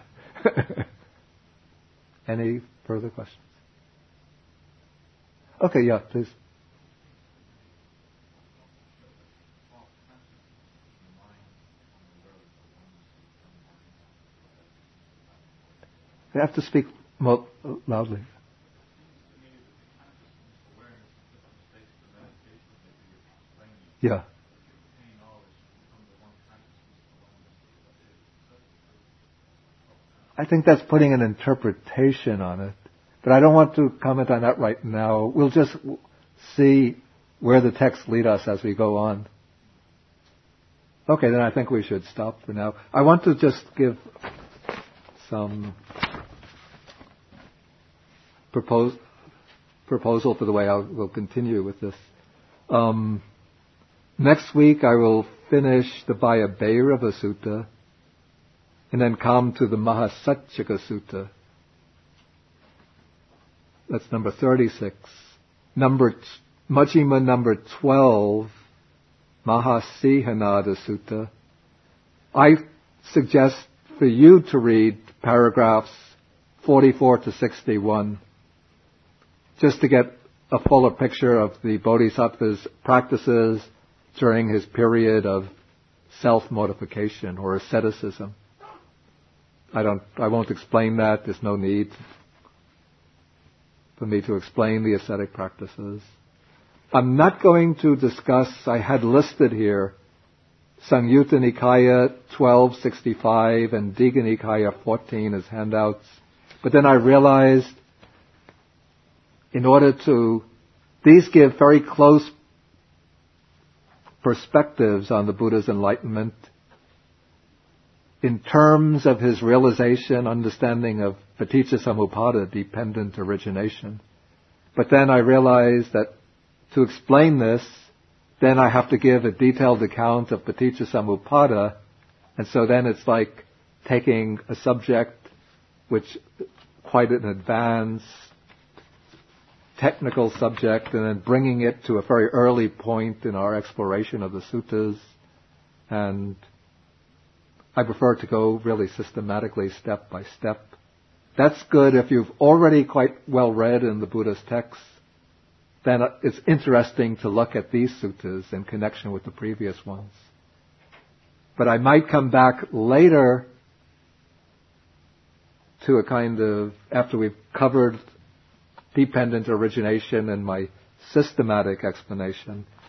Speaker 1: Any further questions? Okay, yeah, please. You have to speak more loudly. Yeah. I think that's putting an interpretation on it. But I don't want to comment on that right now. We'll just see where the texts lead us as we go on. Okay, then I think we should stop for now. I want to just give some propose, proposal for the way I will continue with this. Um, next week I will finish the Vayabhairava Sutta and then come to the Mahasatchika Sutta. That's number thirty-six. Number, Majjhima number twelve, Mahasihanada Sutta. I suggest for you to read paragraphs forty-four to sixty-one, just to get a fuller picture of the Bodhisattva's practices during his period of self-mortification or asceticism. I don't, I won't explain that. There's no need for me to explain the ascetic practices. I'm not going to discuss, I had listed here, Samyutta Nikaya twelve sixty-five and Digha Nikaya fourteen as handouts. But then I realized in order to, these give very close perspectives on the Buddha's enlightenment in terms of his realization, understanding of Paticca Samuppada, dependent origination. But then I realized that to explain this, then I have to give a detailed account of Paticca Samuppada, and so then it's like taking a subject which quite an advanced technical subject and then bringing it to a very early point in our exploration of the suttas. And I prefer to go really systematically, step by step. That's good if you've already quite well read in the Buddha's texts. Then it's interesting to look at these suttas in connection with the previous ones. But I might come back later to a kind of, after we've covered dependent origination and my systematic explanation,